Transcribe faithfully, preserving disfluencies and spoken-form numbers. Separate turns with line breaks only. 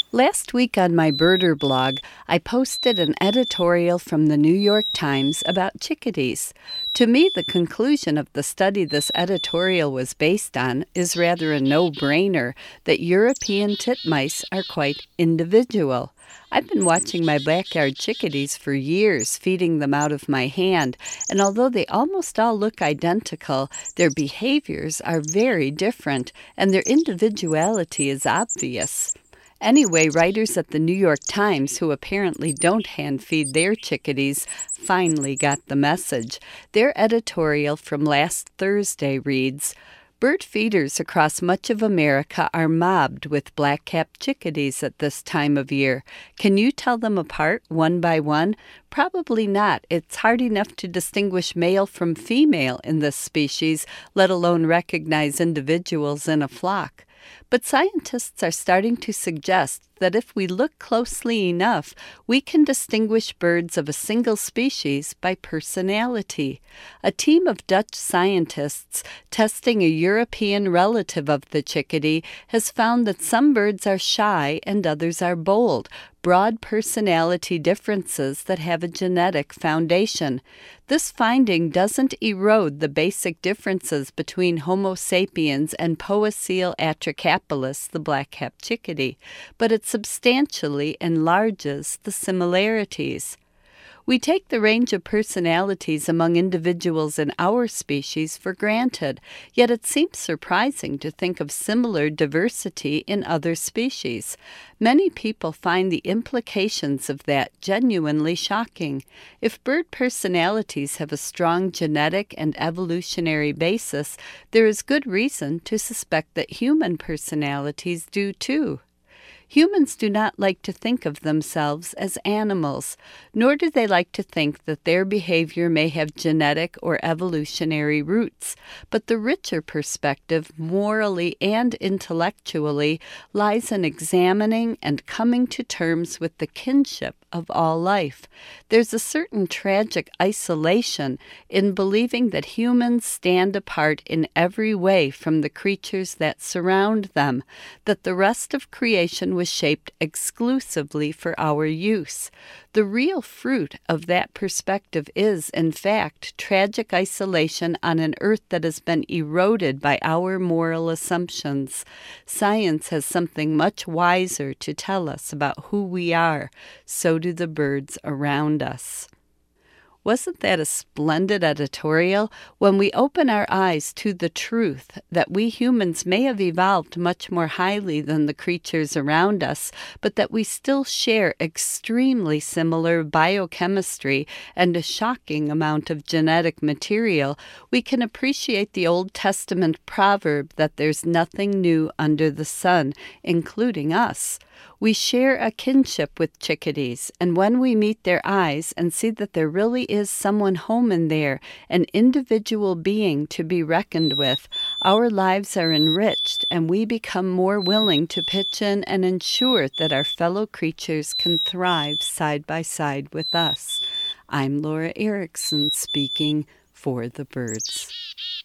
Last week on my birder blog, I posted an editorial from the New York Times about chickadees. To me, the conclusion of the study this editorial was based on is rather a no-brainer that European titmice are quite individual. I've been watching my backyard chickadees for years, feeding them out of my hand, and although they almost all look identical, their behaviors are very different, and their individuality is obvious. Anyway, writers at the New York Times, who apparently don't hand-feed their chickadees, finally got the message. Their editorial from last Thursday reads, "Bird feeders across much of America are mobbed with black-capped chickadees at this time of year. Can you tell them apart one by one? Probably not. It's hard enough to distinguish male from female in this species, let alone recognize individuals in a flock. But scientists are starting to suggest that if we look closely enough, we can distinguish birds of a single species by personality. A team of Dutch scientists testing a European relative of the chickadee has found that some birds are shy and others are bold, broad personality differences that have a genetic foundation. This finding doesn't erode the basic differences between Homo sapiens and Poecile atricapillus, the black-capped chickadee, but it substantially enlarges the similarities. We take the range of personalities among individuals in our species for granted, yet it seems surprising to think of similar diversity in other species. Many people find the implications of that genuinely shocking. If bird personalities have a strong genetic and evolutionary basis, there is good reason to suspect that human personalities do too. Humans do not like to think of themselves as animals, nor do they like to think that their behavior may have genetic or evolutionary roots. But the richer perspective, morally and intellectually, lies in examining and coming to terms with the kinship of all life. There's a certain tragic isolation in believing that humans stand apart in every way from the creatures that surround them, that the rest of creation was shaped exclusively for our use. The real fruit of that perspective is, in fact, tragic isolation on an earth that has been eroded by our moral assumptions. Science has something much wiser to tell us about who we are. So do the birds around us." Wasn't that a splendid editorial? When we open our eyes to the truth that we humans may have evolved much more highly than the creatures around us, but that we still share extremely similar biochemistry and a shocking amount of genetic material, we can appreciate the Old Testament proverb that there's nothing new under the sun, including us. We share a kinship with chickadees, and when we meet their eyes and see that there really is someone home in there, an individual being to be reckoned with, our lives are enriched and we become more willing to pitch in and ensure that our fellow creatures can thrive side by side with us. I'm Laura Erickson speaking for the birds.